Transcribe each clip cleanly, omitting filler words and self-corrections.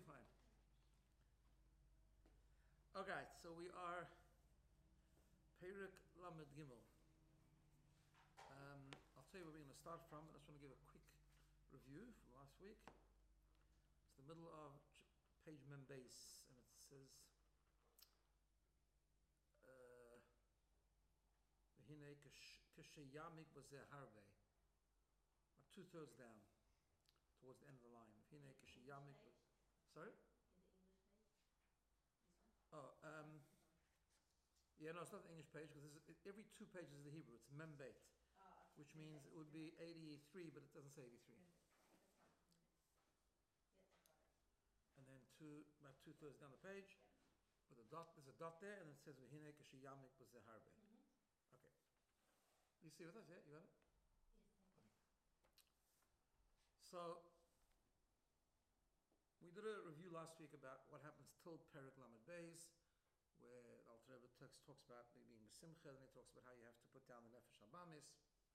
fine. Okay, so we are Perek Lamed Gimel. I'll tell you where we're going to start from. I just want to give a quick review from last week. It's the middle of page Membase, and it says V'hinei k'sheyamik b'zeh harbe. About 2/3 down, towards the end of the line. V'hinei k'sheyamik. Sorry? In the English page? This one? Oh, yeah, no, it's not the English page because every 2 pages is the Hebrew. It's Membeit, which means it would be 83, but it doesn't say 83. And then about 2/3 down the page, with a dot, there's a dot there, and it says V'hinei k'sheyamik b'zeh harbe. Okay. You see with us, yeah? You got it? Yes, thank you. So, we did a review last week about what happens till Perek Lamed Beis, where the Alter Rebbe text talks about being b'simcha, then he talks about how you have to put down the nefesh habamis,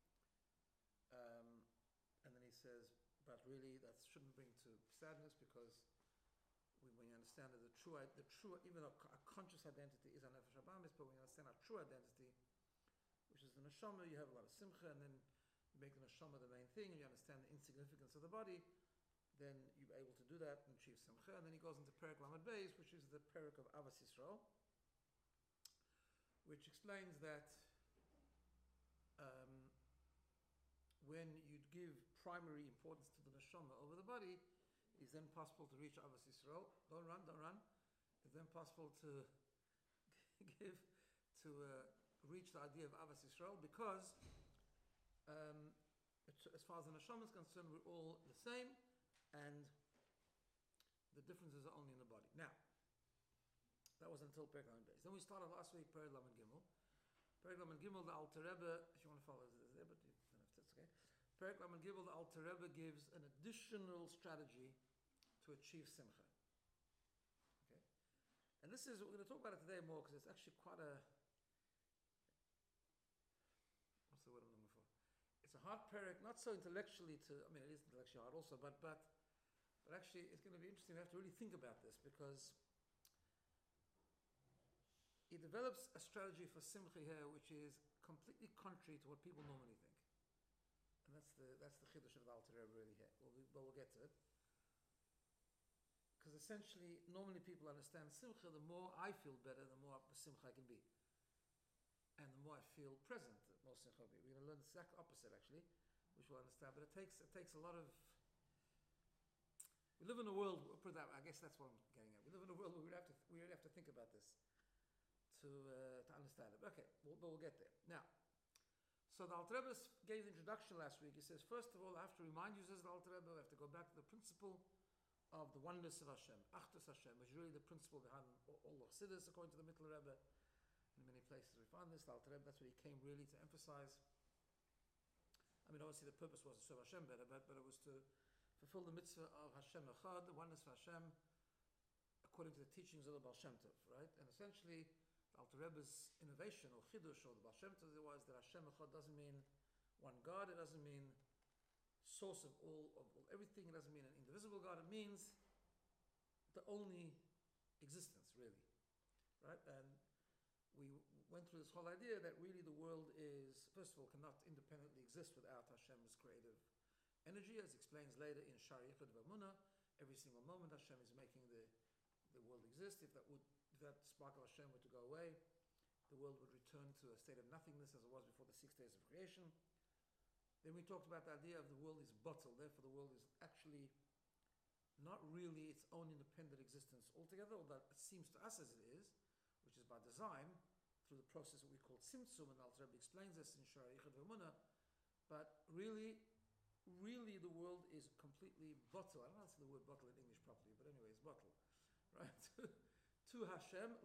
and then he says, but really that shouldn't bring to sadness because when you understand that the true, even though a conscious identity is a nefesh habamis, but when you understand our true identity, which is the neshama, you have a lot of simcha, and then you make the neshama the main thing, and you understand the insignificance of the body, then you're able to do that and achieve simcha. And then he goes into Perek Lamed Beis, which is the Perek of Avas Yisrael, which explains that when you give primary importance to the neshama over the body, it's then possible to reach Avas Yisrael. Don't run. It's then possible to reach the idea of Avas Yisrael because as far as the neshama is concerned, we're all the same, and the differences are only in the body. Now, that was until Perek Lamed Beis. Then we started last week Perek Lamed Gimel. Perek Lamed Gimel, the Alter Rebbe, if you want to follow, is there, but you don't have to, it's okay. Perek Lamed Gimel, the Alter Rebbe gives an additional strategy to achieve simcha. Okay? And this is, we're going to talk about it today more because it's actually quite a, what's the word I'm looking for? It's a hard perek, not so intellectually to, I mean it is intellectually hard also, but actually it's going to be interesting. We have to really think about this because he develops a strategy for simcha here which is completely contrary to what people normally think. And that's the chiddush of the Alter Rebbe really here. We'll get to it. Because essentially, normally people understand simcha, the more I feel better, the more simcha I can be. And the more I feel present, the more simcha I'll be. We're going to learn the exact opposite actually, which we'll understand. But it takes a lot of... We live in a world, put it that way, I guess that's what I'm getting at. We live in a world where we really have to think about this to understand it. Okay, but we'll get there. Now, so the Alter Rebbe gave the introduction last week. He says, first of all, I have to remind you, says the Alter Rebbe, we have to go back to the principle of the oneness of Hashem, Achdus Hashem, which is really the principle behind all the Chassidus, according to the Mittler Rebbe. In many places we find this. The Alter Rebbe, that's what he came really to emphasize. I mean, obviously the purpose was to serve Hashem better, but it was to fulfill the mitzvah of Hashem Echad, the oneness of Hashem, according to the teachings of the Baal Shem Tov, right? And essentially, the Alter Rebbe's innovation or chidush or the Baal Shem Tov was that Hashem Echad doesn't mean one God, it doesn't mean source of all everything, it doesn't mean an indivisible God, it means the only existence, really, right? And we went through this whole idea that really the world is, first of all, cannot independently exist without Hashem's creative energy, as explains later in Shari Yichud V'Amunah. Every single moment Hashem is making the world exist. If that spark of Hashem were to go away, the world would return to a state of nothingness as it was before the 6 days of creation. Then we talked about the idea of the world is bottled, therefore the world is actually not really its own independent existence altogether, although it seems to us as it is, which is by design, through the process that we call Tzimtzum, and Alter Rebbe explains this in Shari Yichud V'Amunah. But really the world is completely bottled. I don't know how to say the word bottle in English properly, but anyway, it's bottled, right? To Hashem,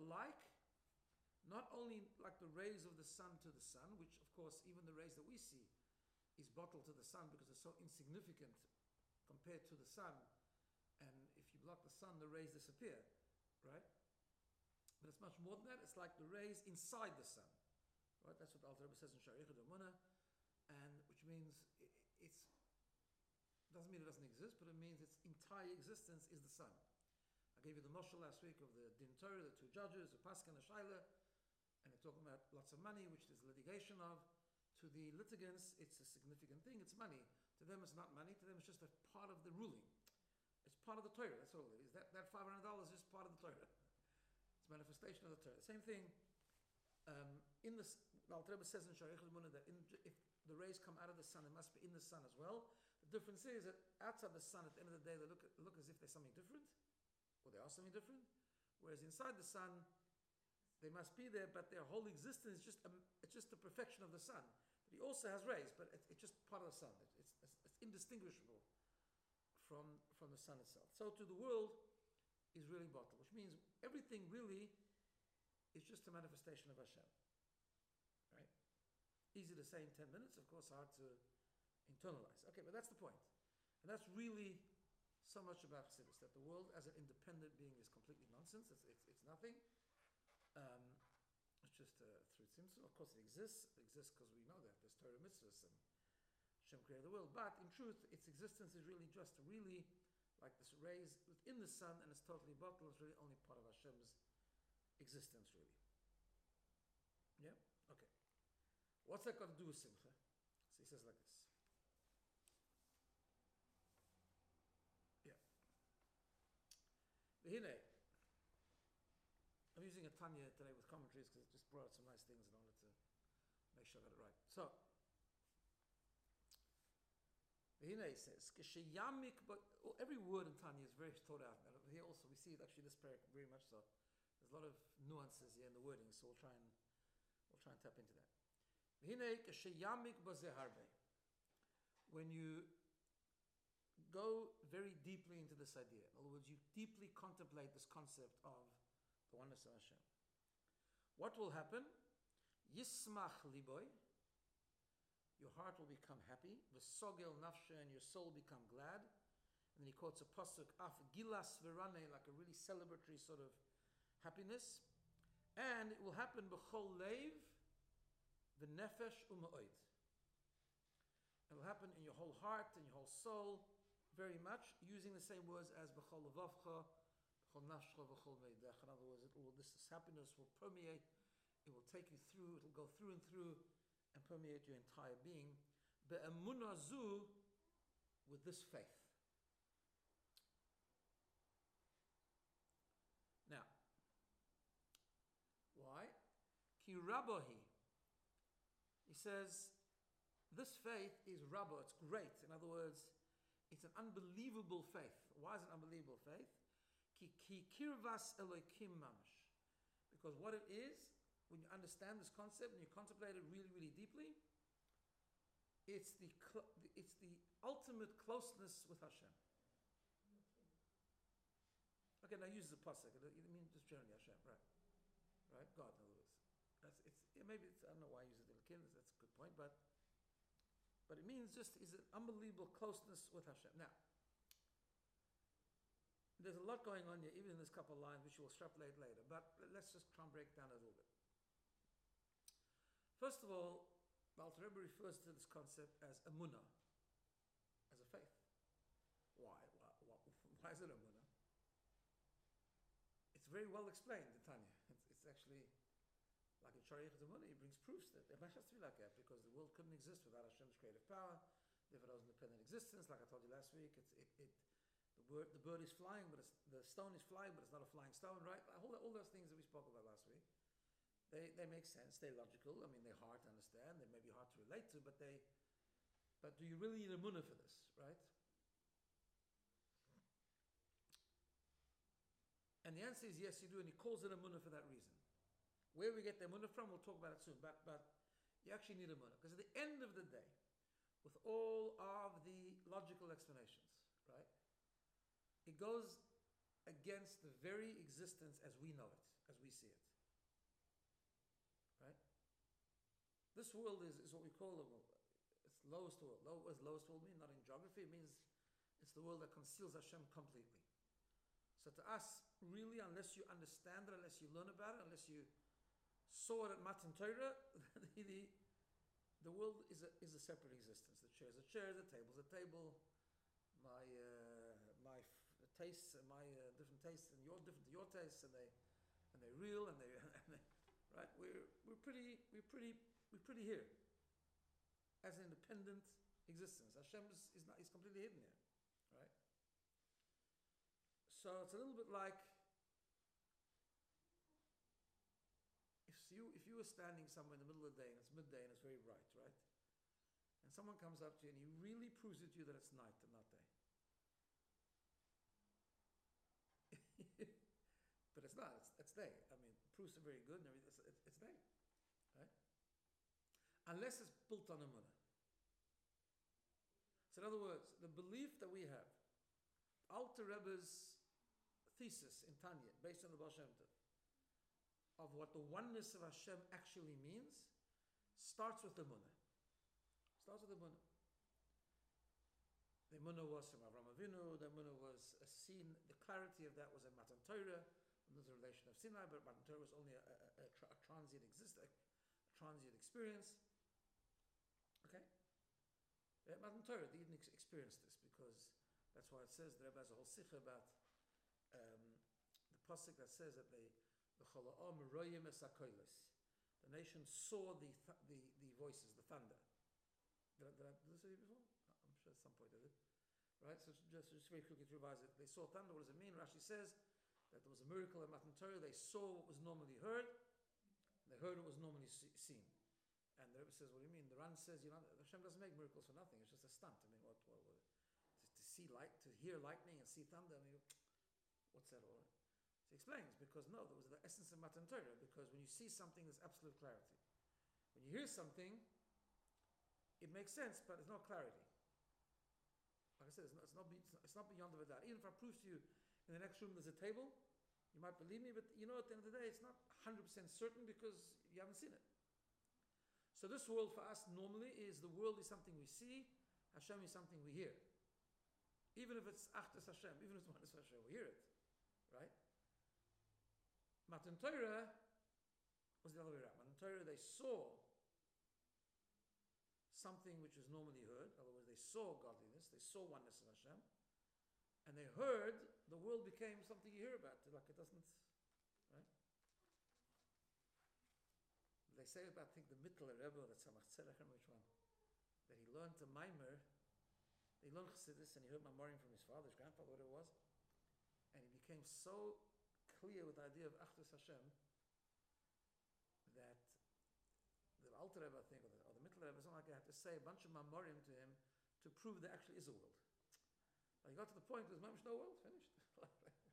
not only like the rays of the sun to the sun, which of course even the rays that we see is bottled to the sun because they're so insignificant compared to the sun. And if you block the sun, the rays disappear, right? But it's much more than that. It's like the rays inside the sun, right? That's what the Alter Rebbe says in Shari Yichud V'Amunah, and which means it's doesn't mean it doesn't exist, but it means its entire existence is the sun. I gave you the mashal last week of the Din Torah, the two judges, the Pascha and the Shaila, and they're talking about lots of money, which there's litigation of. To the litigants, it's a significant thing, it's money. To them, it's not money, to them, it's just a part of the ruling. It's part of the Torah, that's all it is. That $500 is just part of the Torah. It's a manifestation of the Torah. Same thing, in the Alter Rebbe says in Sharei Chazmuna that if the rays come out of the sun, it must be in the sun as well. The difference is that outside the sun, at the end of the day, they look as if they're something different, or they are something different. Whereas inside the sun, they must be there, but their whole existence is it's just the perfection of the sun. But he also has rays, but it's just part of the sun. It's indistinguishable from the sun itself. So to the world is really bottle, which means everything really is just a manifestation of Hashem. Right? Easy to say in 10 minutes, of course, hard to internalize. Okay, but that's the point. And that's really so much about Chassidus, that the world as an independent being is completely nonsense. It's nothing. It's just through tzimtzum. Of course, it exists. It exists because we know that there's Torah mitzvahs and Hashem created the world. But in truth, its existence is really just like this rays within the sun, and it's totally bottled. It's really only part of Hashem's existence, really. Yeah. Okay. What's that got to do with simcha? So he says like this. Yeah. V'hinei. I'm using a Tanya today with commentaries because it just brought out some nice things and I wanted to make sure I got it right. So, V'hinei says, K'sheyamik, but every word in Tanya is very thought out. And here also we see it actually this parak very much so. There's a lot of nuances here in the wording, so we'll try and tap into that. V'hinei k'sheyamik b'zeh harbe. When you go very deeply into this idea, in other words, you deeply contemplate this concept of the oneness of Hashem, what will happen? Yismach liboy, your heart will become happy. V'sogel nafshe, and your soul become glad. And then he quotes a pasuk, af gilas verane, like a really celebratory sort of happiness. And it will happen b'chol leiv v'nefesh u'ma'od. It will happen in your whole heart and your whole soul, very much, using the same words as b'chol levavcha, b'chol nafshcha, b'chol meidach. In other words, this happiness will permeate, it will take you through, it will go through and through and permeate your entire being. Be'emunah zu, with this faith. Now, why? Ki rabohi. He says, this faith is rabba, it's great. In other words, it's an unbelievable faith. Why is it an unbelievable faith? Ki kirvas elokim mamash. Because what it is, when you understand this concept and you contemplate it really, really deeply, it's the ultimate closeness with Hashem. Okay, now use the pasuk. I mean just generally Hashem, right? Right, God, in other words. I don't know why I use it in the kids. That's a good point, but it means just is an unbelievable closeness with Hashem. Now, there's a lot going on here, even in this couple of lines, which we'll extrapolate later. But let's just try and break down a little bit. First of all, Alter Rebbe refers to this concept as emunah, as a faith. Why is it emunah? It's very well explained in Tanya. It's actually, like in Sharei Chazmuna, he brings proofs that it has to be like that, because the world couldn't exist without Hashem's creative power. Therefore, it was independent existence. Like I told you last week, the bird is flying, but the stone is flying, but it's not a flying stone, right? All those things that we spoke about last week, they make sense. They're logical. I mean, they're hard to understand. They may be hard to relate to, but do you really need a emunah for this, right? And the answer is yes, you do, and he calls it emunah for that reason. Where we get the emunah from, we'll talk about it soon, but you actually need emunah, because at the end of the day, with all of the logical explanations, right, it goes against the very existence as we know it, as we see it. Right? This world is what we call it's lowest world. What does lowest world mean? Not in geography. It means it's the world that conceals Hashem completely. So to us, really, unless you understand it, unless you learn about it, unless you saw it at Matan Torah, the world is a separate existence. The chair is a chair, the table is a table. My tastes and my different tastes and your different to your tastes, and they're real and they right. We're pretty here as an independent existence. Hashem is completely hidden here, right? So it's a little bit like if you were standing somewhere in the middle of the day and it's midday and it's very bright, right? And someone comes up to you and he really proves it to you that it's night and not day. But it's not, it's day. I mean, proofs are very good and everything, it's day, right? Unless it's built on emunah. So in other words, the belief that we have, Alter Rebbe's thesis in Tanya, based on the Baal Shem Tov, of what the oneness of Hashem actually means, starts with the emunah. Starts with the emunah. The emunah was from Avraham Avinu, the emunah was seen, the clarity of that was in Matan Torah, and there's a relation of Sinai, but Matan Torah was only a transient existence, a transient experience. Okay? Matan Torah, they didn't experience this, because that's why it says, the Rebbe has a whole sikha about the pasuk that says that the nation saw the voices, the thunder. Did I do this with you before? I'm sure at some point I did. Right? So just very quickly to revise it. They saw thunder, what does it mean? Rashi says that there was a miracle in Matan Torah. They saw what was normally heard. They heard what was normally seen. And the Rebbe says, what do you mean? The Ran says, Hashem doesn't make miracles for nothing. It's just a stunt. I mean, what to see light, to hear lightning and see thunder, I mean, what's that all right? So he explains, because no, that was the essence of Matan Torah, because when you see something, there's absolute clarity. When you hear something, it makes sense, but there's no clarity. Like I said, it's not beyond of a doubt. Even if I prove to you in the next room there's a table, you might believe me, but at the end of the day, it's not 100% certain because you haven't seen it. So this world for us normally the world is something we see, Hashem is something we hear. Even if it's Achdas Hashem, even if it's Oneness Hashem, we hear it, right? Matan Torah was the other way around. Matan Torah, they saw something which was normally heard. In other words, they saw godliness, they saw oneness of Hashem, and they heard, the world became something you hear about, like it doesn't, right? They say about, I think, the Mittler Rebbe, that Tzemach Tzedek, I remember which one, that he learned a Maimer, he learned Chassidus, and he heard Mamorim from his father, his grandfather, whatever it was, and he became so clear with the idea of Achdus Hashem that the Alter Rebbe, I think, or the Mittler Rebbe, something like that, had to say a bunch of Mamorim to him to prove there actually is a world. Like he got to the point, there's no world, finished. But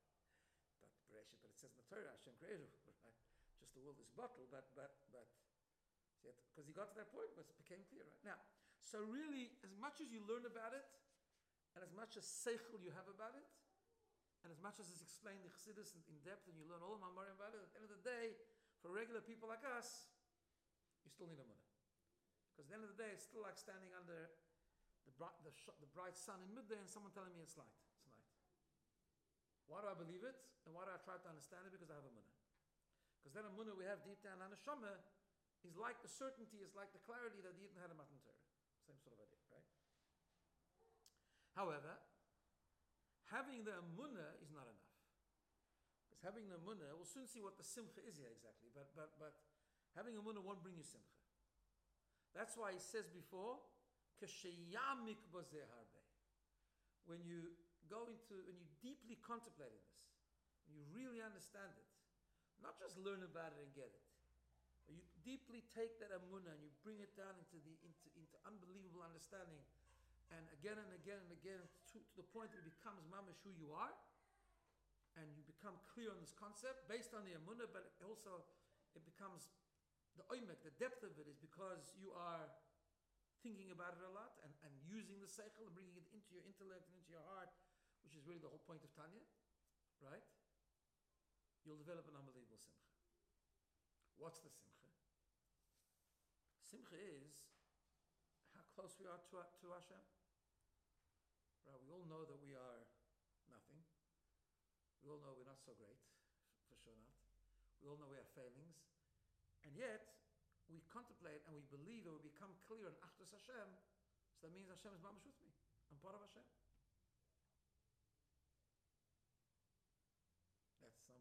it says in the Torah, Hashem created, right? Just the world is bottled, but because he got to that point, but it became clear, right? Now, so really, as much as you learn about it, and as much as seichel you have about it, and as much as it's explained the Chassidus in depth, and you learn all the Mamorim about it, at the end of the day, for regular people like us, you still need a emunah. Because at the end of the day, it's still like standing under the bright sun in midday and someone telling me it's light. It's night. Why do I believe it? And why do I try to understand it? Because I have a emunah. Because then a emunah we have deep down, and a neshama is like the certainty, is like the clarity that the Yidden had in Matan Torah. Same sort of idea, right? However, having the emunah is not enough. Because having the emunah, we'll soon see what the simcha is here exactly, but having emunah won't bring you simcha. That's why he says before, K'sheyamik b'zeh harbe. When you deeply contemplate this, when you really understand it, not just learn about it and get it, but you deeply take that emunah and you bring it down into unbelievable understanding, and again and again and again to the point that it becomes mamash who you are, and you become clear on this concept based on the emunah, but also it becomes the oimek, the depth of it is because you are thinking about it a lot and using the seichel and bringing it into your intellect and into your heart, which is really the whole point of Tanya, right? You'll develop an unbelievable simcha. What's the simcha? Simcha is how close we are to Hashem. Right? We all know that we are nothing. We all know we're not so great, for sure not. We all know we have failings. And yet, we contemplate and we believe and we become clear in Achdus Hashem, so that means Hashem is mamash with me. I'm part of Hashem.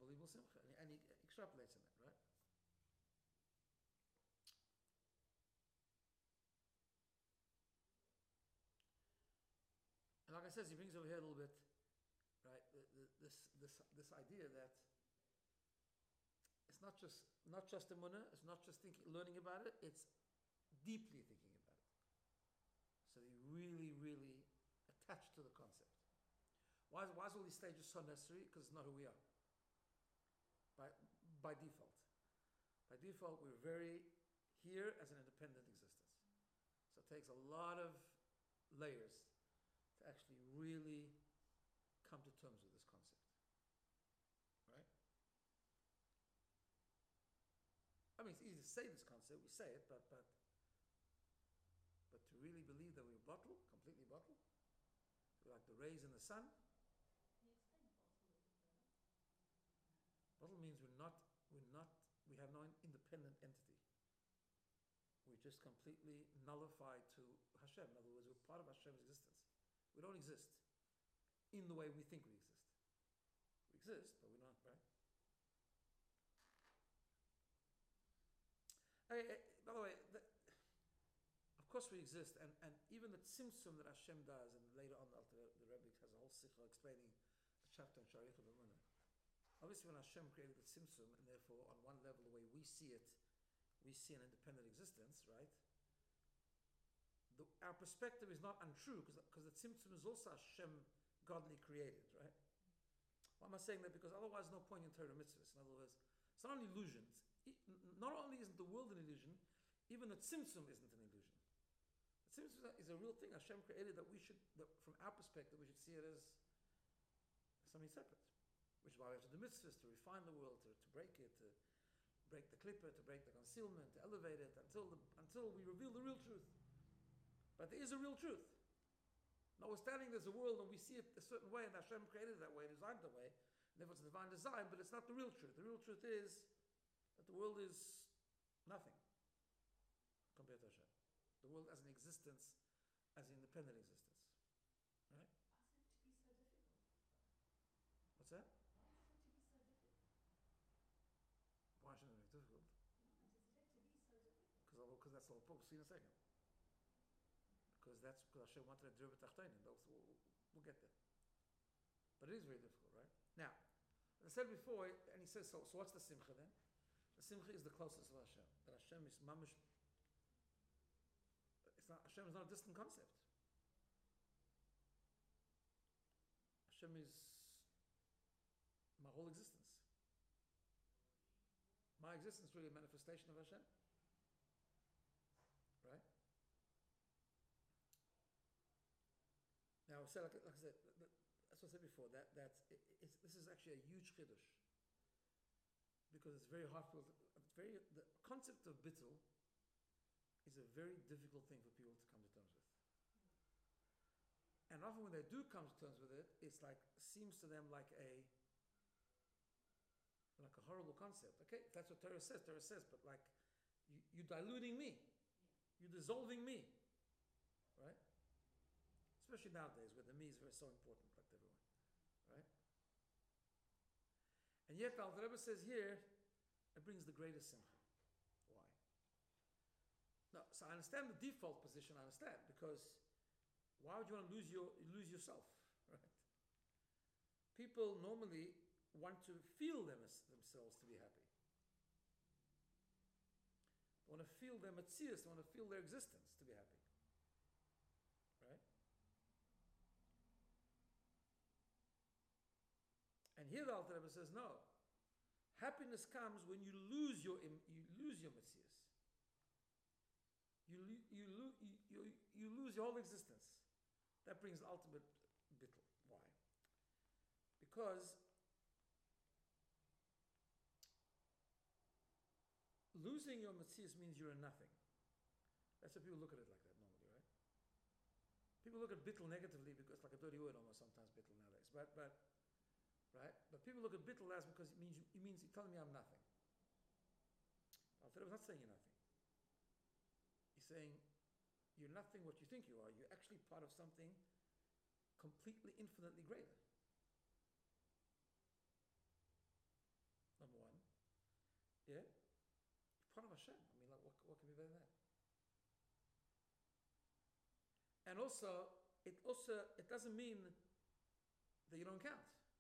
unbelievable simcha. And he extrapolates on that, right? And like I said, he brings over here a little bit, right? This idea that it's not just emunah, it's not just learning about it, it's deeply thinking about it. So they really, really attached to the concept. Why is all these stages so necessary? Because it's not who we are. By default. By default, we're very here as an independent existence. So it takes a lot of layers to actually really come to terms with this concept. Right? I mean, it's easy to say this concept, we say it, but to really believe that we're bottled, completely bottled, we're like the rays in the sun. Can you explain bottle a bit further? Bottle means we have no independent entity. We're just completely nullified to Hashem. In other words, we're part of Hashem's existence. We don't exist in the way we think we exist. We exist, but we don't, right? By the way, of course we exist, and even the tzimtzum that Hashem does, and later on the Rebbe has a whole sikha explaining the chapter on Sharich B'Emunah. Obviously when Hashem created the tzimtzum, and therefore on one level the way we see it, we see an independent existence, right? Our perspective is not untrue, because the tzimtzum is also Hashem godly created, right? Why am I saying that? Because otherwise no point in Torah mitzvahs. In other words, it's not an illusion. Not only isn't the world an illusion, even the tzimtzum isn't an illusion. The tzimtzum is a real thing Hashem created that from our perspective, we should see it as something separate. Which is why we have to do mitzvahs, to refine the world, to break it, to break the klippah, to break the concealment, to elevate it until we reveal the real truth. But there is a real truth. Notwithstanding there's a world and we see it a certain way, and Hashem created it that way, designed it that way, and therefore it's a divine design, but it's not the real truth. The real truth is that the world is nothing compared to Hashem. The world as an existence, as an independent existence. Right? Why is it to be so difficult? What's that? Why is it to be so difficult? Why shouldn't it be difficult? Why does it have to be so difficult? Because that's the whole point. We'll see in a second. Because Hashem wanted to do it tachtonim. We'll get there. But it is very difficult, right? Now, as I said before, and he says, so what's the simcha then? The simcha is the closest of Hashem. That Hashem is mamish. Hashem is not a distant concept. Hashem is my whole existence. My existence is really a manifestation of Hashem. Right? Now, like I said, that's what I said before. This is actually a huge chiddush, because it's very hard for the concept of bittul is a very difficult thing for people to come to terms with. And often when they do come to terms with it, it's like seems to them like a horrible concept. Okay, that's what Torah says, but like you're diluting me, you're dissolving me, right? Especially nowadays, where the me is so important, like everyone, right? And yet, the Alter Rebbe says here, it brings the greatest simcha. Why? No, so I understand the default position. I understand, because why would you want to lose yourself, right? People normally want to feel themselves to be happy. They want to feel their metzius, they want to feel their existence to be happy, right? And here the Alter Rebbe says, no. Happiness comes when you lose your metzius. You lose your whole existence. That brings the ultimate bittul. Why? Because losing your metzius means you're a nothing. That's how people look at it like that normally, right? People look at bittul negatively because it's like a dirty word almost sometimes, bittul nowadays. But right? But people look at bittul as because it means you're telling me I'm nothing. Alter Rebbe is not saying you're nothing. He's saying you're nothing what you think you are. You're actually part of something completely, infinitely greater. Hashem. I mean, like, what can be better than that? And also, it doesn't mean that you don't count.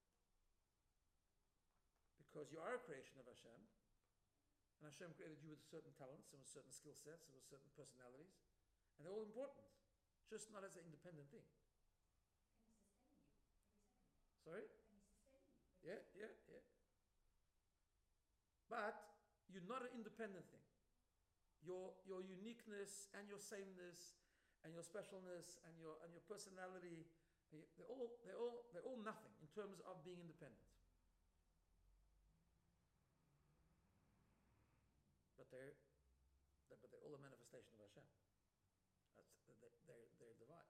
Because you are a creation of Hashem, and Hashem created you with certain talents and with certain skill sets and with certain personalities, and they're all important, just not as an independent thing. And he's sustaining you every second. Sorry? And he's sustaining you every second. Yeah. But you're not an independent thing. Your uniqueness and your sameness and your specialness and your personality, they're all nothing in terms of being independent. But they're all a manifestation of Hashem. They're divine.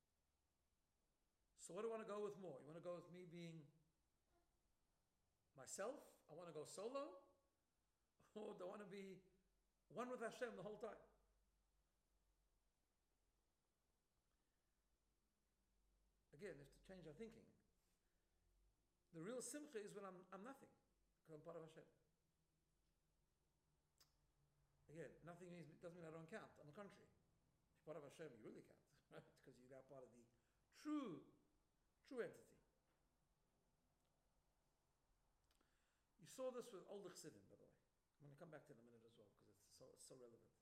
So what do I want to go with more? You want to go with me being myself? I want to go solo? Or do I want to be one with Hashem the whole time? Again, we have to change our thinking. The real simcha is when I'm nothing, because I'm part of Hashem. Again, nothing doesn't mean I don't count. On the contrary, if you're part of Hashem, you really count, right? Because you're now part of the true entity. You saw this with older Chassidim, by the way. I'm going to come back to it in a minute as well, because it's so relevant.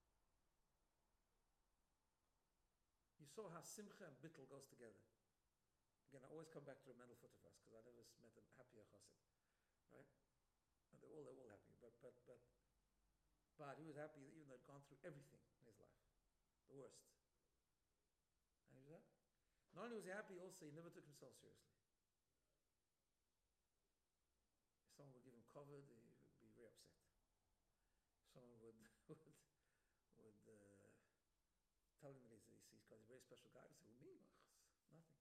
You saw how simcha and bittul goes together. Again, I always come back to a mental Futerfas, because I never met a happier chassid, right? And they're all happy, but he was happy even though he'd gone through everything in his life, the worst. And he was happy. Not only was he happy, also he never took himself seriously. If someone would give him covered, he would be very upset. If someone would tell him that he's a very special guy, he'd say, "Well, me? Nothing."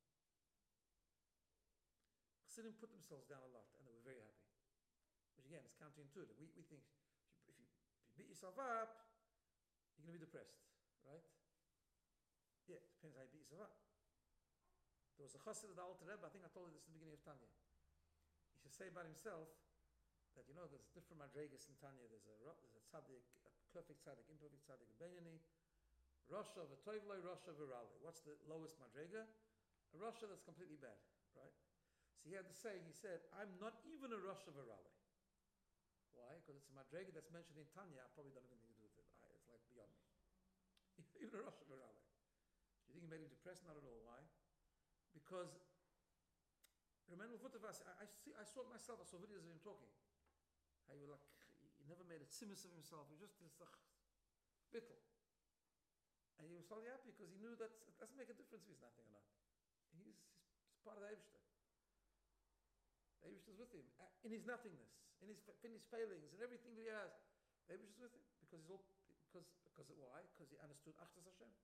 Chassidim put themselves down a lot, and they were very happy. Which again, is counterintuitive. We think if you beat yourself up, you're going to be depressed, right? Yeah, it depends how you beat yourself up. There was a chassid of the Alter Rebbe, I think I told you this in the beginning of Tanya. He should say about himself that, there's different madregas in Tanya. There's a tzaddik, a perfect tzaddik, imperfect tzaddik, a beinoni, rasha v'toivloi, rasha v'raloi. What's the lowest madrega? A rasha that's completely bad, right? So he had to say, he said, I'm not even a rasha v'raloi. Why? Because it's a madrega that's mentioned in Tanya. I probably don't have anything to do with it. It's like beyond me. Even a rasha v'raloi. Do you think he made him depressed? Not at all. Why? Because remember Futerfas, I saw it myself. I saw videos of him talking. How he never made a tzimus of himself. He just this bittul. And he was totally happy because he knew that it doesn't make a difference if he's nothing or not. He's part of the Eibishter. The Eibishter is with him in his nothingness, in his failings, and everything that he has. The Eibishter is with him because why? Because he understood Achdas Hashem.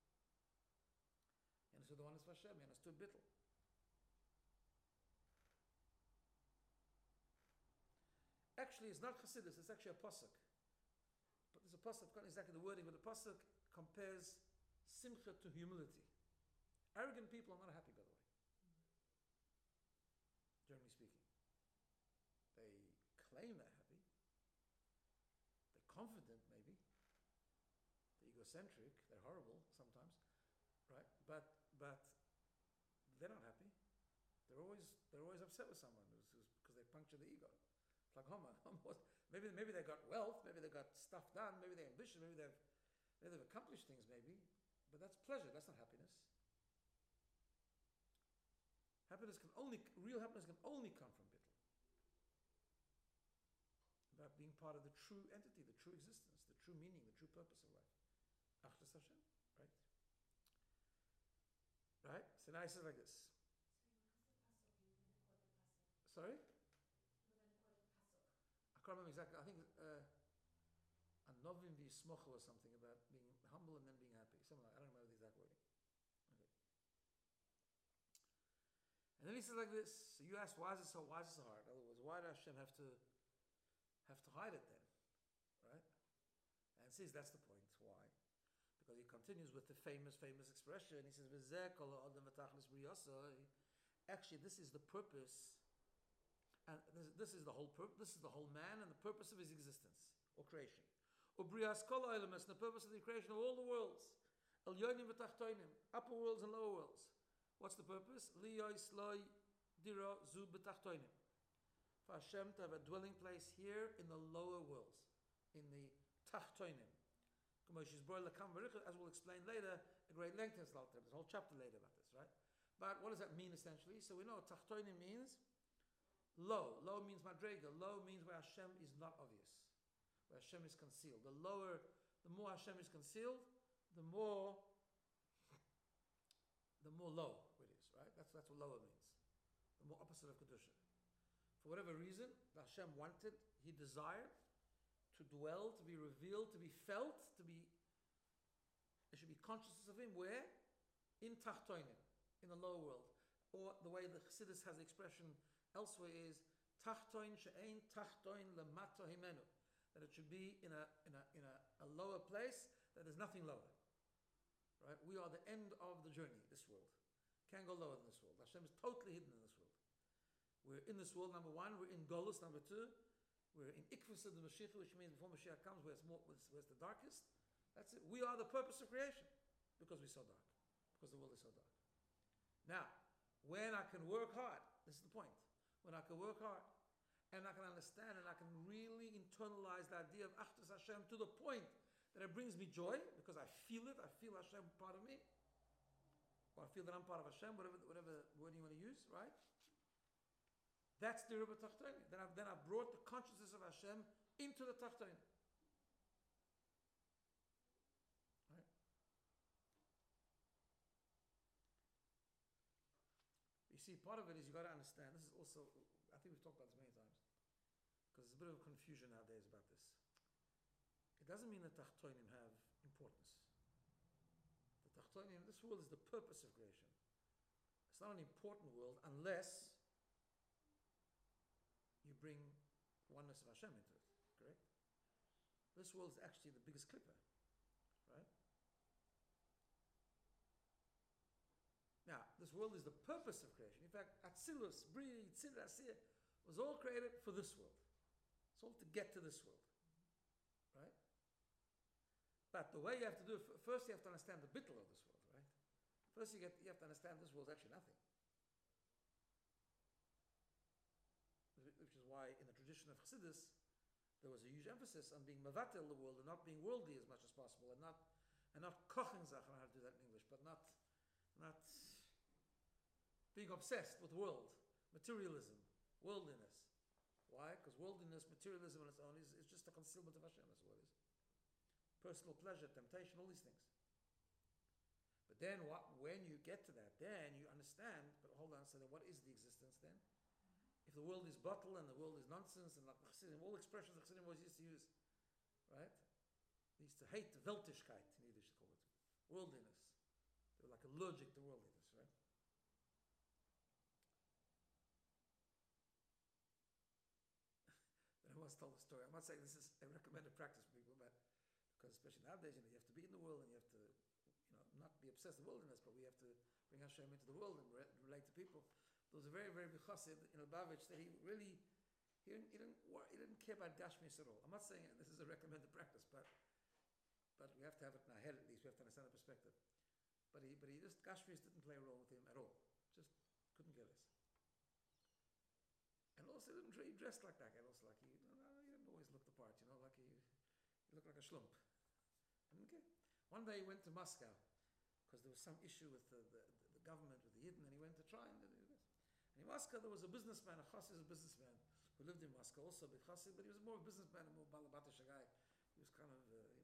He understood the oneness of Hashem. He understood bittul. Actually, it's not Chassidus. It's actually a pasuk. But there's a pasuk. I've forgotten exactly the wording, but the pasuk compares simcha to humility. Arrogant people are not happy, by the way. Generally speaking, they claim they're happy. They're confident, maybe. They're egocentric. They're horrible sometimes, right? But they're not happy. They're always upset with someone because they puncture the ego. It's like Homer. Maybe they got wealth. Maybe they got stuff done. Maybe they're ambitious. Maybe they've accomplished things. Maybe, but that's pleasure. That's not happiness. Real happiness can only come from bittul. About being part of the true entity, the true existence, the true meaning, the true purpose of life. Achdas Hashem, right? Right? So now he says like this. Sorry, Sorry? what was the pasuk you were going to quote? You were going to quote the pasuk. I can't remember exactly. I think Anovim v'yismochu or something about being humble and then being happy. Something like I don't remember the exact wording. Okay. And then he says like this. So you ask, why is it so hard? In other words, why does Hashem have to hide it then? Right? And says that's the point. Why? Because he continues with the famous expression. He says, actually, this is the purpose, and this is the whole man and the purpose of his existence or creation. Ubrias kol ha'olamus, and the purpose of the creation of all the worlds. Elyonim v'tachtonim, upper worlds and lower worlds. What's the purpose? Liyois loy dira zu b'tachtonim. For Hashem to have a dwelling place here in the lower worlds, in the tachtonim. As we'll explain later, a great length in this Alter. There's a whole chapter later about this, right? But what does that mean essentially? So we know tachtonim means low. Low means madrega. Low means where Hashem is not obvious, where Hashem is concealed. The more Hashem is concealed, the more low it is, right? That's what lower means. The more opposite of kedusha. For whatever reason, Hashem wanted, He desired to dwell, to be revealed, to be felt, there should be consciousness of Him. Where? In Tachtoinim, in the lower world. Or the way the Chassidus has the expression elsewhere is Tachtoin she'ein Tachtoin lemato himenu. That it should be in a lower place, that there's nothing lower. Right? We are the end of the journey, this world. Can't go lower than this world. Hashem is totally hidden in this world. We're in this world, number one. We're in Golus, number two. We're in Ikvus of the Mashiach, which means before Mashiach comes, where it's the darkest. That's it. We are the purpose of creation because we're so dark, because the world is so dark. Now, when I can work hard, this is the point. When I can work hard, and I can understand, and I can really internalize the idea of Achdus Hashem to the point that it brings me joy because I feel it. I feel Hashem part of me, or I feel that I'm part of Hashem, whatever word you want to use, right? That's the Rebbe Tachtonim. Then I've brought the consciousness of Hashem into the Tachtonim. Right? You see, part of it is you got to understand. This is also, I think we've talked about this many times, because there's a bit of confusion nowadays about this. It doesn't mean that Tachtonim have importance. The Tachtonim, this world is the purpose of creation. It's not an important world unless you bring oneness of Hashem into it, correct? This world is actually the biggest clipper, right? Now, this world is the purpose of creation. In fact, Atzilus, Bri, Tzir, Asir, was all created for this world. It's all to get to this world, right? But the way you have to do it, first you have to understand the bittul of this world, right? First you have to understand this world is actually nothing. Which is why in the tradition of Chassidus, there was a huge emphasis on being mavatel the world and not being worldly as much as possible, and not kochen zach, I don't know how to do that in English, but not being obsessed with the world, materialism, worldliness. Why? Because worldliness, materialism on its own is just a concealment of Hashem, that's what it is. Personal pleasure, temptation, all these things. But then when you get to that, then you understand, but hold on, so then what is the existence then? If the world is bottle and the world is nonsense, and like Chassidim, all expressions the Chassidim always used to use, right? They used to hate Weltishkeit in Yiddish, they call it. Worldliness. They were like allergic to worldliness, right? Then I once told a story. I'm not saying this is a recommended practice for people, but because especially nowadays, you have to be in the world and you have to, not be obsessed with wilderness, but we have to bring Hashem into the world and relate to people. There was a very, very big chassid in Lubavitch that he didn't care about Gashmius at all. I'm not saying this is a recommended practice, but we have to have it in our head at least. We have to understand the perspective. But he just, Gashmius didn't play a role with him at all. Just couldn't care less. And also he dressed like that guy. Also like he didn't always look the part, like he looked like a schlump. I didn't care. One day he went to Moscow because there was some issue with the government, with the Yidden, and he went to try and do this. And in Moscow there was a businessman, a chassid, businessman, who lived in Moscow, also a big chassid, but he was more a businessman, a more balabatish guy. He was kind of,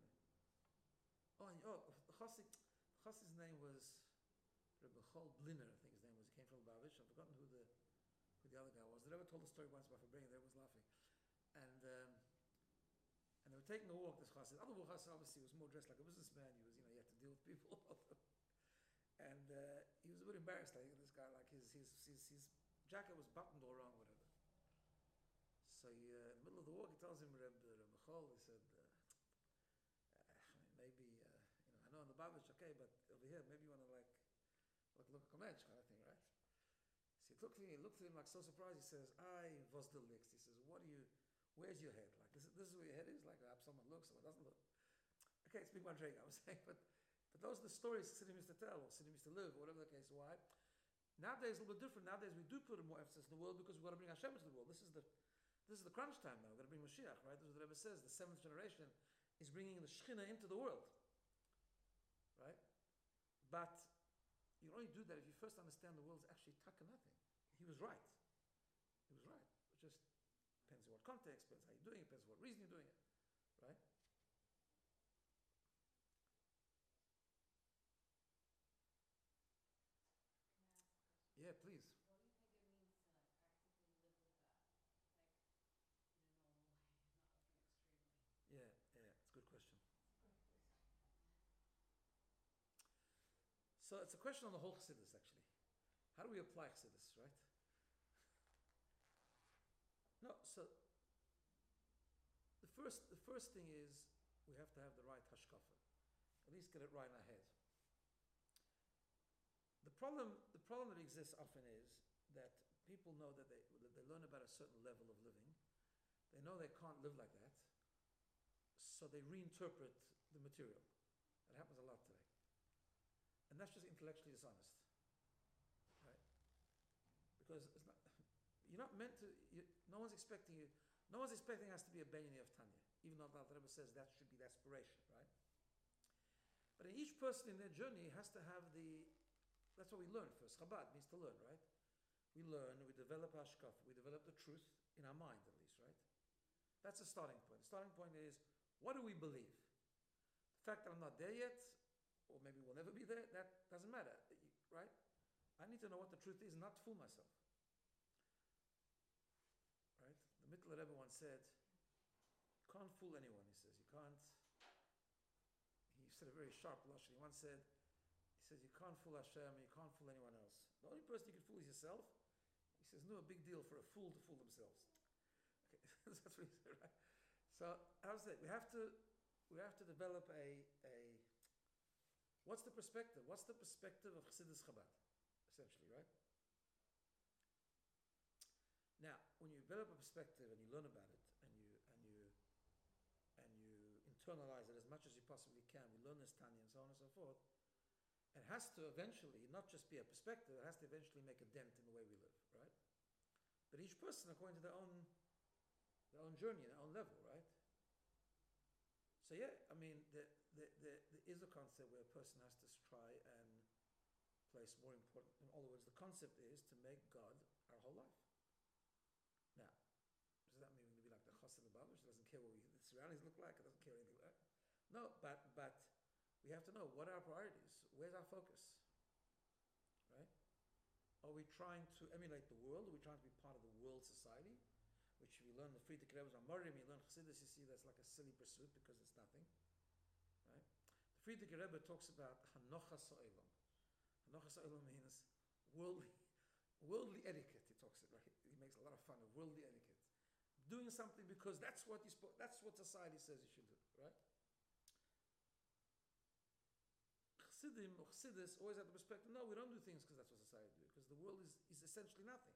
the chassid's name was Rebbe Chol Bliner, I think his name was. He came from Lubavitch. I've forgotten who the other guy was. The Rebbe told the story once about Fabring, and everyone was laughing. And they were taking a walk, this chassid. Other chassid obviously was more dressed like a businessman. He was, you had to deal with people. And he was a bit embarrassed. Like this guy, like his jacket was buttoned all wrong, whatever. So in the middle of the walk, he tells him, Rebbe Chol, he said, maybe, I know in the Lubavitch, okay, but over here, maybe you want to look a command kind of thing, right? So he looked at him like so surprised. He says, "I was the next." He says, "What Where's your head? Like this is where your head is. Like someone looks, someone doesn't look. Okay, it's big madrega, I was saying, but those are the stories Chassidim used to tell, or Chassidim used to live, or whatever the case. Why? Nowadays, a little bit different. Nowadays, we do put more emphasis in the world because we've got to bring Hashem into the world. This is the crunch time now. We've got to bring Mashiach, right? This is what the Rebbe says. The seventh generation is bringing the Shekhinah into the world, right? But you only do that if you first understand the world's actually taka nothing. He was right. He was right. It just depends on what context, depends how you're doing it, depends on what reason you're doing it, right? Can I ask a question? Yeah, please. What do you think it means to like practically live with that, like in a normal way, not like an extreme way? Yeah, it's a good question. It's a great question. So it's a question on the whole Chassidus, actually. How do we apply Chassidus, right? No, so the first thing is we have to have the right hashkafa. At least get it right in our head. The problem that exists often is that people know that they learn about a certain level of living. They know they can't live like that, so they reinterpret the material. That happens a lot today. And that's just intellectually dishonest, right? Because it's not, you're not meant to, no one's expecting us to be a Benyani of Tanya, even though the Rebbe says that should be the aspiration, right? But in each person in their journey has to have that's what we learn first. Chabad means to learn, right? We learn, we develop hashkaf, we develop the truth in our mind at least, right? That's the starting point. The starting point is, what do we believe? The fact that I'm not there yet, or maybe we'll never be there, that doesn't matter, right? I need to know what the truth is, not to fool myself. Right? The Mittler Rebbe once said, you can't fool anyone, he says. You can't, he said a very sharp lashon. He once said, he says, you can't fool Hashem and you can't fool anyone else. The only person you can fool is yourself. He says, no, a big deal for a fool to fool themselves. Okay, that's what he said, right? So, I was saying, we have to develop what's the perspective? What's the perspective of Chassidus Chabad, essentially, right? Now, when you develop a perspective and you learn about it and you internalize it as much as you possibly can, we learn this Tanya and so on and so forth, it has to eventually not just be a perspective, it has to eventually make a dent in the way we live, right? But each person according to their own journey, their own level, right? So yeah, I mean, there is a concept where a person has to try and place more important, in other words, the concept is to make God our whole life. Now, does that mean we're going to be like the Chassid Lubavitch? Doesn't care what the surroundings look like, it doesn't care anything like that? No, but we have to know what are our priorities, where's our focus, right? Are we trying to emulate the world? Are we trying to be part of the world society? Which we learn the Friedrich Rebbe's Amorim, you learn Chassidus, you see that's like a silly pursuit because it's nothing, right? The Friedrich Rebbe talks about Hanochas Ha'olam. Hanochas Ha'olam means worldly etiquette, he talks it, right? He makes a lot of fun of worldly etiquette. Doing something because that's what society says you should do, right? Chassidim or Chassidus always have the perspective, no, we don't do things because that's what society do, because the world is essentially nothing.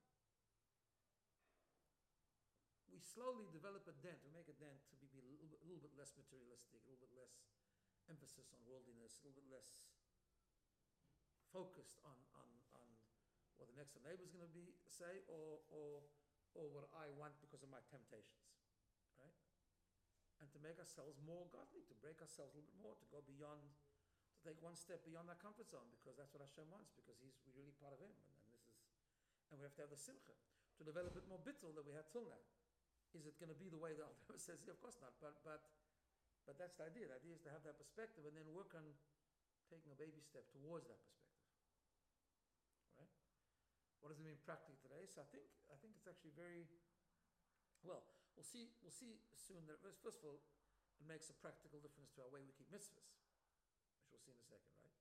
We slowly develop a dent, we make a dent to be a little bit less materialistic, a little bit less emphasis on worldliness, a little bit less focused on what the next door neighbor is going to say, or what I want because of my temptations, right? And to make ourselves more godly, to break ourselves a little bit more, to go beyond, to take one step beyond our comfort zone, because that's what Hashem wants, because we're really part of Him, and we have to have the simcha to develop a bit more bittul that we had till now. Is it going to be the way the Alter says? Yeah, of course not. But that's the idea. The idea is to have that perspective and then work on taking a baby step towards that perspective. Right? What does it mean practically today? So I think it's actually very well. We'll see soon that first of all, it makes a practical difference to our way we keep mitzvahs, which we'll see in a second, right?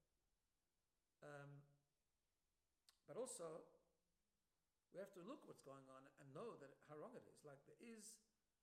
But also, we have to look what's going on and know that how wrong it is. Like there is,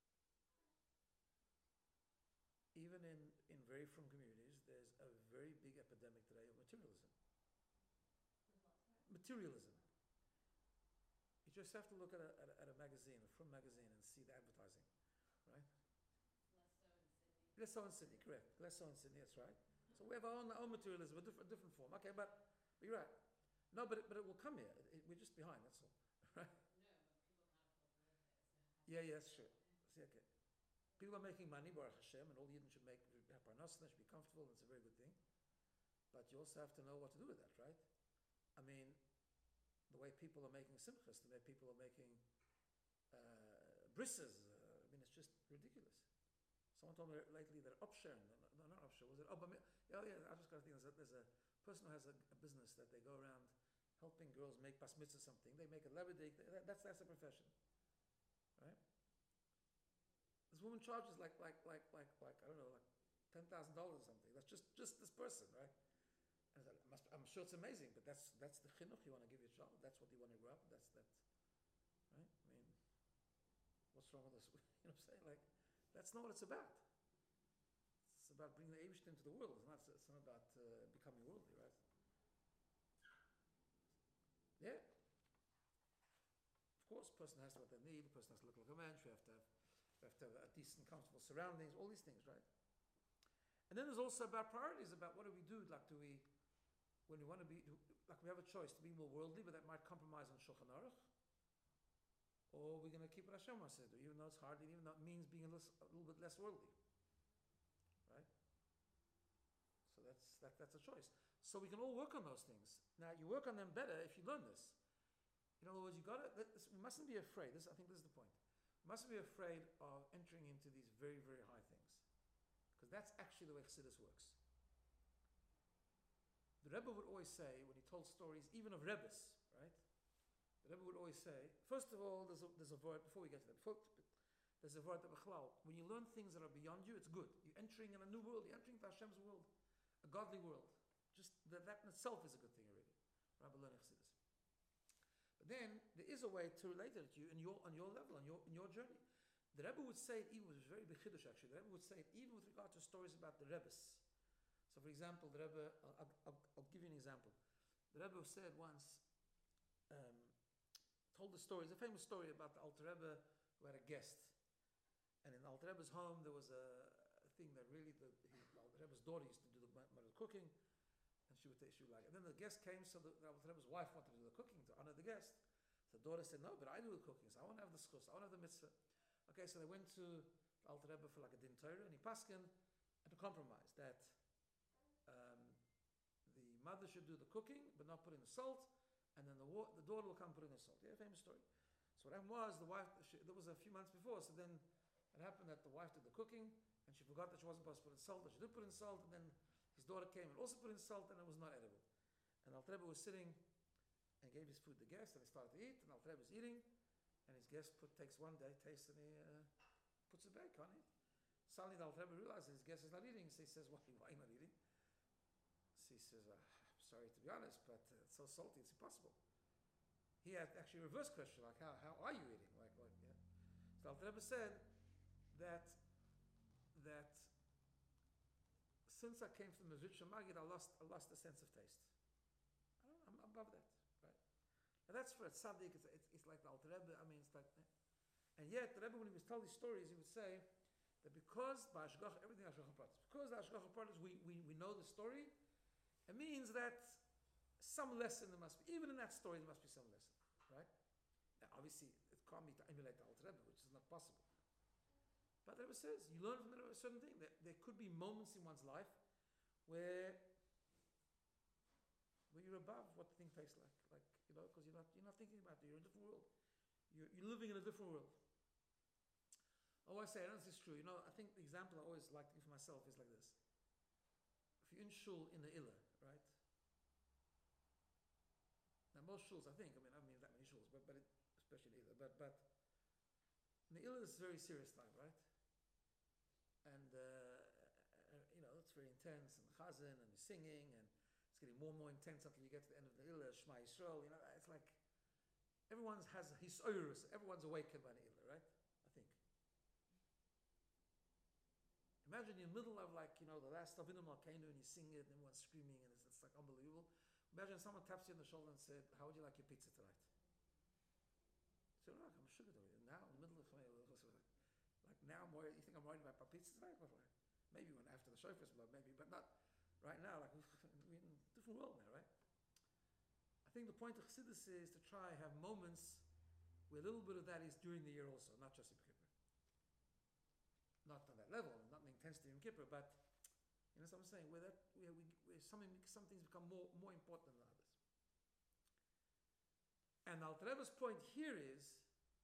even in very frum communities, there's a very big epidemic today of materialism. With what, sorry? Materialism. You just have to look at a magazine, a frum magazine, and see the advertising. right? Less so in Sydney. Correct. Less so in Sydney, that's right. So we have our own materialism, a different form. Okay, but you're right. No, but it will come here. We're just behind, that's all. Right? No, but people can't afford to live here, so. Yeah, that's true. See, okay. People are making money, Baruch Hashem, and all Yidden should have parnassus, they should be comfortable, and it's a very good thing. But you also have to know what to do with that, right? I mean, the way people are making simchas, the way people are making brisses, I mean, it's just ridiculous. Someone told me lately they're upsharing. No, not upsharing. Was it? Oh, yeah, I just got to think. There's a person who has a business that they go around helping girls make bas mitzvah something. They make a levidik. That's a profession, right? This woman charges like I don't know, like $10,000 or something. That's just this person, right? And I'm sure it's amazing, but that's the chinuch you want to give your child. That's what you want to grow up. That's right. I mean, what's wrong with this? You know what I'm saying? Like, that's not what it's about. It's about bringing the Eibush into the world. It's not about becoming worldly, right? Yeah. Of course, a person has what they need. A person has to look like a man. You have to have a decent, comfortable surroundings. All these things, right? And then there's also about priorities. About what do we do? Like, when we want to be, like, we have a choice to be more worldly, but that might compromise on Shulchan Aruch. Or we're going to keep what Hashem wants us to do, even though it's hard, and even though it means being a little bit less worldly, right? So that's a choice. So we can all work on those things. Now, you work on them better if you learn this. In other words, we mustn't be afraid. I think this is the point. We mustn't be afraid of entering into these very, very high things, because that's actually the way Chassidus works. The Rebbe would always say, when he told stories, even of Rebbes, right? The Rebbe would always say, first of all, there's a word, before we get to that, there's a word that when you learn things that are beyond you, it's good. You're entering in a new world, you're entering to Hashem's world, a godly world. Just that in itself is a good thing already. Rabbi learning Chassidus. But then, there is a way to relate it to you on your level, on your journey. The Rebbe would say it even, it was very bechiddush actually, the Rebbe would say it even with regard to stories about the Rebbes. So for example, the Rebbe, I'll give you an example. The Rebbe said once, told the story, it's a famous story about the Alter Rebbe who had a guest. And in the Alter Rebbe's home, there was a thing that really, the Alter Rebbe's daughter used to do the cooking, and she would like it. And then the guest came, so the Alter Rebbe's wife wanted to do the cooking to honor the guest. So the daughter said, no, but I do the cooking, so I want to have the schus, I want to have the mitzvah. Okay, so they went to the Alter Rebbe for like a din Torah, and he paskined to compromise that the mother should do the cooking, but not put in the salt, and then the daughter will come put in the salt. Yeah, famous story. So what happened was, the wife, there was a few months before, so then it happened that the wife did the cooking, and she forgot that she wasn't supposed to put in salt, but she did put in salt, and then his daughter came and also put in salt, and it was not edible. And Alter Rebbe was sitting and gave his food to the guest, and he started to eat, and Alter Rebbe was eating, and his guest takes one day, tastes, and he puts it back, can't eat. Suddenly the Alter Rebbe realizes his guest is not eating, so he says, why are you not eating? So he says, I'm sorry to be honest, but it's so salty, it's impossible. He had actually a reverse question, like, how are you eating? Like, yeah. So Alter Rebbe said that since I came from the Mezritcha Magid, I lost the sense of taste. I'm above that, right? And that's for a tzaddik, it's like the Alter Rebbe, I mean, it's like, and yet the Rebbe, when he was telling these stories, he would say that because by Hashgacha, everything Hashgacha Pratis, because the Hashgacha Pratis, we know the story, it means that some lesson there must be, even in that story, there must be some lesson, right? Now, obviously, it can't be to emulate the Alter Rebbe, which is not possible. But the Rebbe says, you learn from the Rebbe a certain thing, that there could be moments in one's life where you're above what the thing tastes like, you know, because you're not thinking about it, you're in a different world. You're living in a different world. I always say, I don't know if this is true, you know, I think the example I always like to give for myself is like this. If you're in shul in the Illa, right? Now most shuls, I think, I mean that many shuls, but especially in the Illa, but in the Illa is a very serious time, right? And you know, it's very intense, and chazan, and singing, and it's getting more and more intense until you get to the end of the Illa, Shema Yisrael, you know, it's like, everyone has his oirus, everyone's awakened by the Illa, right? I think. Imagine you're in the middle of, like, you know, the last of Inam Al-Kainu, and you sing it, and everyone's screaming, and it's like unbelievable. Imagine someone taps you on the shoulder and said, how would you like your pizza tonight? So, look, I'm sugar to you. Now, in the middle of like now I'm worried, you think I'm worried about papitzas? Maybe when after the shofars blow, maybe, but not right now. Like we're in a different world now, right? I think the point of Chassidus is to try and have moments where a little bit of that is during the year also, not just Yom Kippur. Not on that level, not in intensity in Yom Kippur, but you know what I'm saying? Where some things become more important than others. And Alter Rebbe's point here is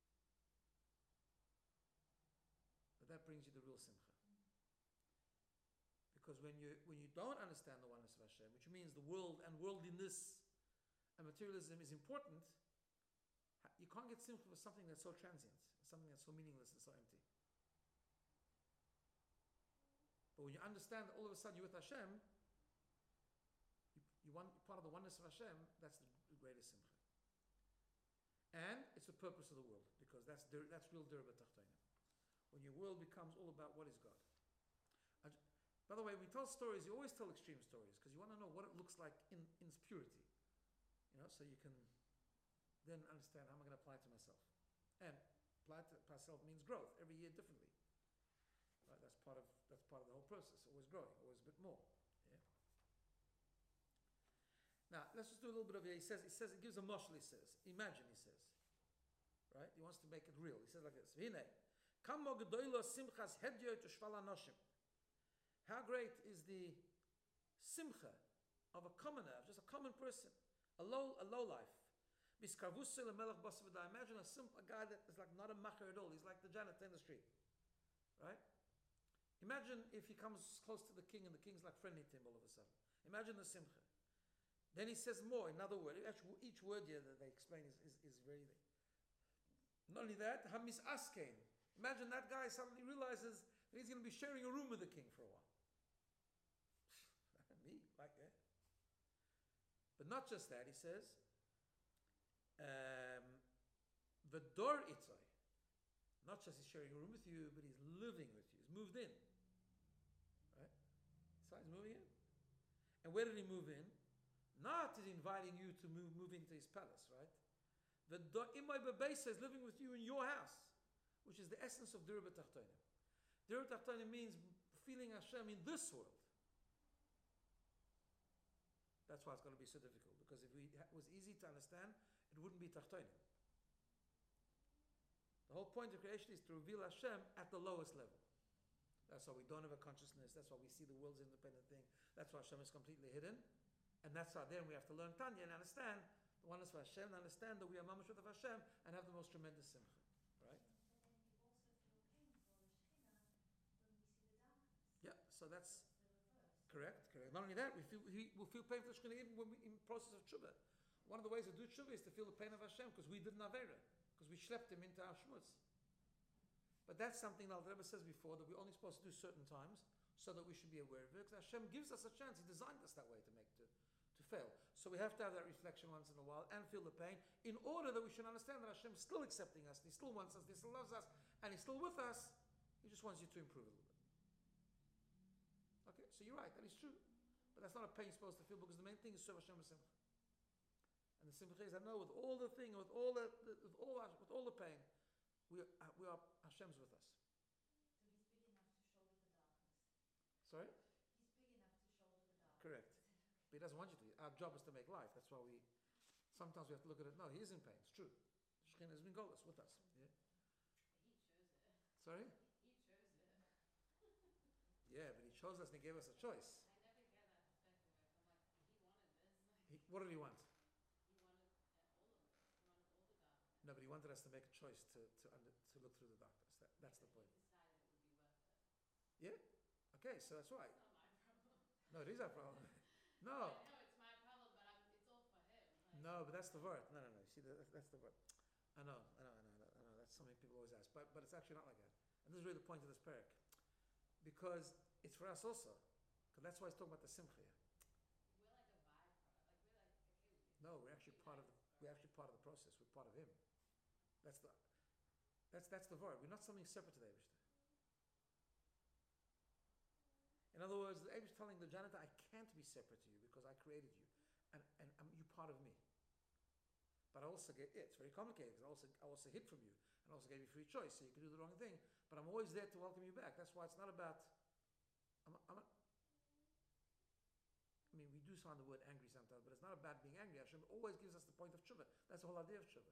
that brings you the real simcha. Because when you don't understand the oneness of Hashem, which means the world and worldliness and materialism is important, you can't get simcha for something that's so transient, something that's so meaningless and so empty. But when you understand that all of a sudden you're with Hashem, you're part of the oneness of Hashem, that's the greatest simcha. And it's the purpose of the world, because that's real Dirba Tachtana. When your world becomes all about what is God. By the way, when we tell stories, you always tell extreme stories, because you want to know what it looks like in its purity. You know, so you can then understand how am I going to apply it to myself. And apply it to myself means growth, every year differently. Right? That's part of the whole process, always growing, always a bit more. Yeah. Now, let's just do a little bit of it. He gives a mashal, he says. Imagine, he says. Right? He wants to make it real. He says like this. How great is the simcha of a commoner, of just a common person, a low life. Imagine a guy that is like not a macher at all. He's like the janitor in the street. Right? Imagine if he comes close to the king and the king's like friendly to him all of a sudden. Imagine the simcha. Then he says more, another word. Actually, each word here that they explain is very... Not only that, hamis askein. Imagine that guy suddenly realizes that he's going to be sharing a room with the king for a while. Me, like that. But not just that, he says, V'dor itzai. Not just he's sharing a room with you, but he's living with you. He's moved in. Right? So he's moving in. And where did he move in? Not is inviting you to move into his palace, right? The Imay Bebeisa is living with you in your house, which is the essence of Dirba Tachtana. Dirba Tachtana means feeling Hashem in this world. That's why it's going to be so difficult, because if it was easy to understand, it wouldn't be Tachtana. The whole point of creation is to reveal Hashem at the lowest level. That's why we don't have a consciousness. That's why we see the world's independent thing. That's why Hashem is completely hidden. And that's why then we have to learn Tanya and understand the oneness of Hashem, and understand that we are mamash of Hashem, and have the most tremendous simcha. Right? But then you also feel pain for the Shekhinah when we see the darkness. Yeah, so that's the reverse. correct. Not only that, we feel pain for the Shekhinah even when we in process of tshuva. One of the ways to do tshuva is to feel the pain of Hashem, because we did an avera, because we schlepped him into our shmutz. But that's something that the Rebbe says before, that we're only supposed to do certain times, so that we should be aware of it, because Hashem gives us a chance. He designed us that way to fail. So we have to have that reflection once in a while and feel the pain, in order that we should understand that Hashem is still accepting us, He still wants us, He still loves us, and He's still with us. He just wants you to improve a little bit. Okay, so you're right, that is true. But that's not a pain you're supposed to feel, because the main thing is serve Hashem with simcha. And the simcha is, I know with all the thing, with all the pain, we are Hashem's with us. So he's big enough to shoulder the darkness. Sorry? He's big enough to shoulder the darkness. Correct. But He doesn't want you to. Our job is to make life. That's why sometimes we have to look at it. No, He is in pain. It's true. Shekhinah has been golus with us. Yeah. But he chose it. Sorry? He chose it. Yeah, but He chose us and He gave us a choice. I never get that perspective. I'm like, he wanted this. What did He want? He wanted all of it. He wanted all the darkness. No, but He wanted us to make a choice to look through the darkness. That's the point. He decided it would be worth it. Yeah? Okay, so that's right. It's not my problem. No, it is our problem. No. I know it's my problem, but it's all for him. Like, No, but that's the word. No. You see, that's the word. I know. That's something people always ask. But it's actually not like that. And this is really the point of this parak. Because it's for us also. Because that's why he's talking about the simcha here. we're like a byproduct. Like we're like, okay, No, we're actually part of the process. We're part of Him. That's the word. We're not something separate to the Eibishter. In other words, the Eibishter telling the janitor, I can't be separate to you because I created you, and you're part of me. But I also get it's very complicated because I also hid from you, and also gave you free choice, so you could do the wrong thing. But I'm always there to welcome you back. That's why it's not about. I mean, we do sound the word angry sometimes, but it's not about being angry. Hashem always gives us the point of tshuva. That's the whole idea of tshuva.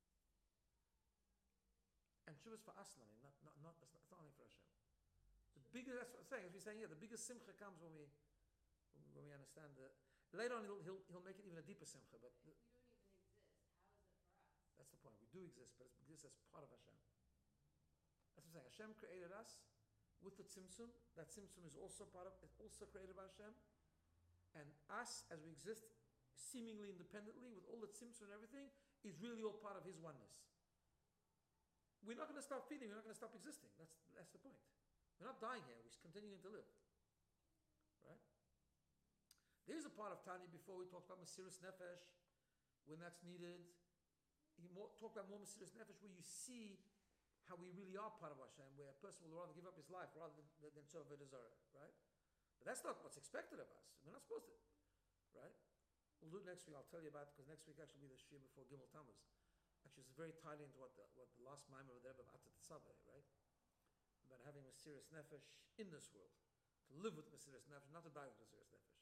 And tshuva is for us, I mean, it's not only for Hashem. The biggest, that's what I'm saying, as we're saying here, the biggest simcha comes when we understand the. Later on, he'll make it even a deeper simcha, but. If we don't even exist, how is it for us? That's the point. We do exist, but it exists as part of Hashem. That's what I'm saying. Hashem created us with the tzimtzum. That tzimtzum is also created by Hashem. And us, as we exist seemingly independently with all the tzimtzum and everything, is really all part of His oneness. We're not going to stop feeling. We're not going to stop existing. That's the point. We're not dying here. We're continuing to live. Right? There's a part of Tanya before we talked about Mesiras Nefesh, when that's needed. He talked about more Mesiras Nefesh, where you see how we really are part of Hashem, where a person will rather give up his life rather than serve Avodah Zarah, right? But that's not what's expected of us. We're not supposed to, right? We'll do it next week. I'll tell you about it, because next week actually will be the Shir before Gimel Tammuz. Actually, it's very tied into what the last Maimon of the Rebbe of Atat Tzaveh, right? About having Mesiras Nefesh in this world, to live with Mesiras Nefesh, not to die with Mesiras Nefesh.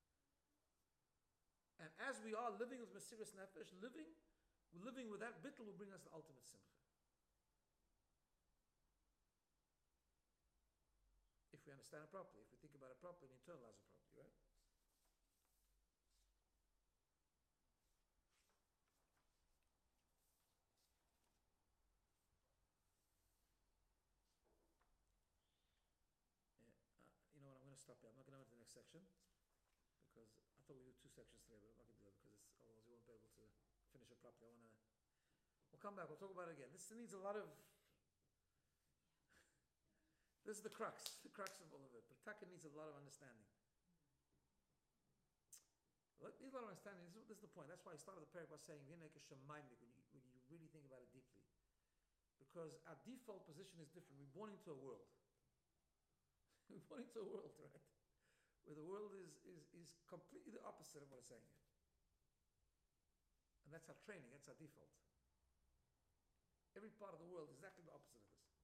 And as we are living with Mesiras Nefesh, living with that bittul will bring us the ultimate simcha. If we understand it properly, if we think about it properly and internalize it properly, right? You know what, I'm going to stop here. I'm not going to go into the next section, because I thought we would do 2 sections today, but I'm not going to do it, because otherwise we won't be able to finish it properly. We'll come back, we'll talk about it again. This needs a lot of, this is the crux of all of it. But Taka needs a lot of understanding. Needs a lot of understanding. This is the point. That's why I started the paragraph by saying, when you really think about it deeply. Because our default position is different. We're born into a world. We're born into a world, right? Where the world is completely the opposite of what it's saying here. And that's our training, that's our default. Every part of the world is exactly the opposite of this.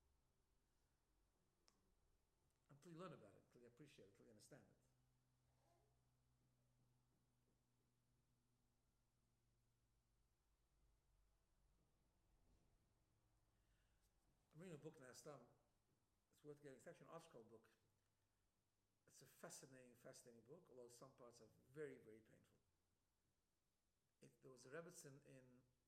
Until you learn about it, until you appreciate it, until you understand it. I'm reading a book now, Stam. It's worth getting. It's actually an ArtScroll book. It's a fascinating book, although some parts are very, very painful. There was a Rebbetzin in,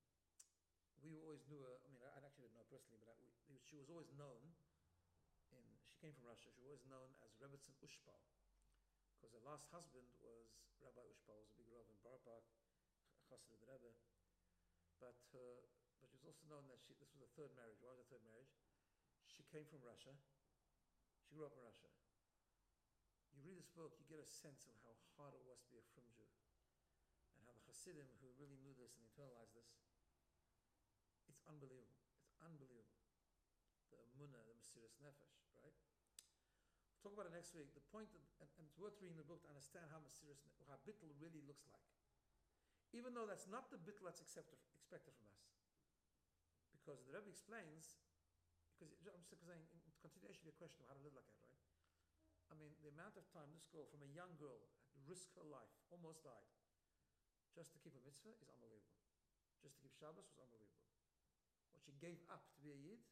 we always knew her, I mean, I actually didn't know her personally, but she was always known, she came from Russia, she was always known as Rebbetzin Ushpal, because her last husband was Rabbi Ushpal, was a big Rav in Bar Park, Chassid of the Rebbe, but she was also known that this was a third marriage. Why was it a third marriage? She came from Russia, she grew up in Russia. You read this book, you get a sense of how hard it was to be a Frum Jew. And how the Hasidim, who really knew this and internalized this, it's unbelievable. It's unbelievable. The Emunah, the Mesiras Nefesh, right? We'll talk about it next week. The point, and it's worth reading the book to understand how bittul really looks like. Even though that's not the bittul that's expected from us. Because the Rebbe explains, because I'm just saying, in continuation of your question of how to live like that, right? I mean, the amount of time this girl, from a young girl, had to risk her life, almost died, just to keep a mitzvah is unbelievable. Just to keep Shabbos was unbelievable. What she gave up to be a Yid,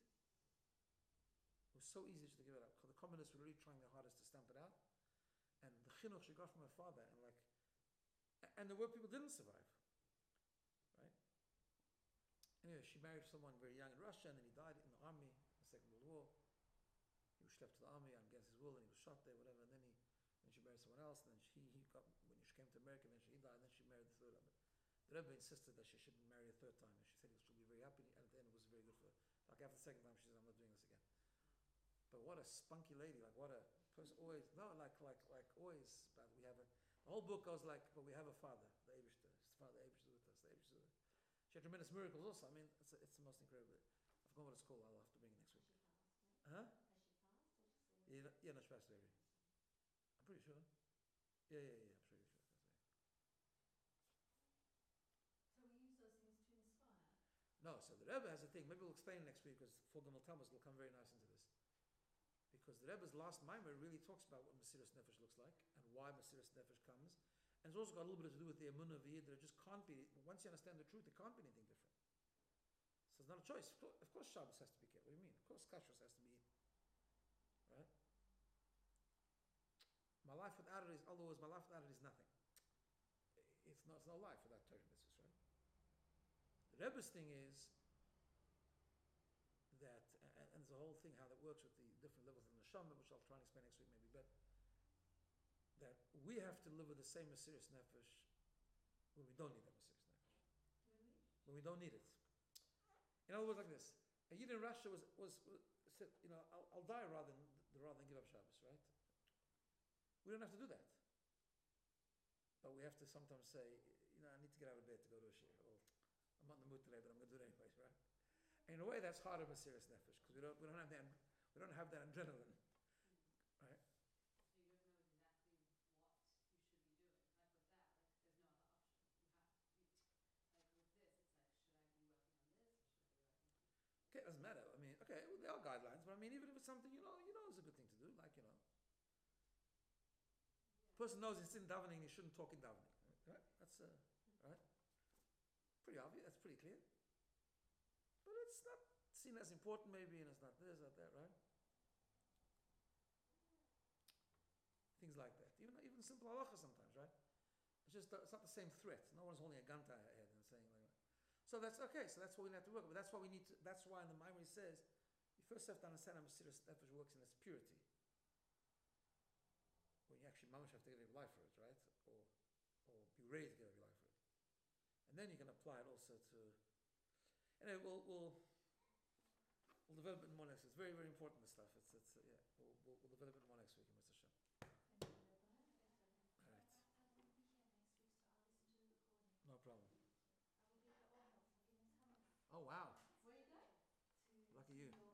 it was so easy to give it up. The communists were really trying their hardest to stamp it out. And the chinuch she got from her father, and there were people who didn't survive. Right? Anyway, she married someone very young in Russia, and then he died in the army, the Second World War. He was schlepped to the army against his will, and he was shot there, whatever. And then she married someone else. And then when she came to America, eventually he died. And then she married the third Rebbe. The Rebbe insisted that she shouldn't marry a third time. And she said she'll be very happy. And at the end, it was very good for her. Like after the second time, she said, "I'm not doing this again." But what a spunky lady! Like what a person. Always always. But we have the whole book goes like, but we have a father, the Eibishter. His father, the Eibishter with us. The Eibishter. She had tremendous miracles also. I mean, it's the most incredible. I forgot what it's called. I'll have to bring it next week. Huh? Yeah, no, she passed away. I'm pretty sure. Yeah, I'm pretty sure. So we use those things to inspire? No, So the Rebbe has a thing, maybe we'll explain next week because Fogel Talmud will come very nice into this. Because the Rebbe's last mimer really talks about what Mesiras Nefesh looks like and why Mesiras Nefesh comes. And it's also got a little bit to do with the Emunah of Yid, that it just can't be, once you understand the truth, it can't be anything different. So it's not a choice. Of course Shabbos has to be kept. What do you mean? Of course Kashrus has to be eaten. Right? My life without it is, otherwise my life without it is nothing. It's no life without Torah mitzvahs, right? The Rebbe's thing is that, and there's a whole thing how that works with the different levels of the neshama, which I'll try and explain next week maybe, but that we have to live with the same Mesiras Nefesh when we don't need that Mesiras Nefesh. When we don't need it. In other words, like this: a Yid in Russia was said, I'll die rather than give up Shabbos, right? We don't have to do that, but we have to sometimes say, I need to get out of bed to go to a shir, or I'm not in the mood today, but I'm going to do it anyways, right? And in a way, that's harder Mesiras Nefesh because we don't have that adrenaline, right? So you don't know exactly what you should be doing. Like with that, like there's no other option. Like with this, it's like, should I be working on this or should I be working on this? Okay, it doesn't matter. I mean, okay, well, there are guidelines, but I mean, even if it's something it's a good thing to do. Like person knows he's in davening, he shouldn't talk in davening, right? That's right. Pretty obvious. That's pretty clear. But it's not seen as important, maybe, and it's not this, not that, right? Things like that. Even simple halacha sometimes, right? It's not the same threat. No one's holding a gun to our head and saying like that. So that's okay. So that's what we have to work with. That's why we need to. That's why in the Maimon says, you first have to understand how Mesiras Nefesh works in its purity. When you actually mamash have to give your life for it, right? Or be ready to give your life for it. And then you can apply it also to. Anyway, we'll develop it more next week. It's very, very important, this stuff. We'll develop it more next week in Mr. Shem. All right. I won't be here next week, so I'll listen to the recording. No problem. I will be at the Oval for Guinness Hummus. Oh wow. Where are you going? To Lucky you. your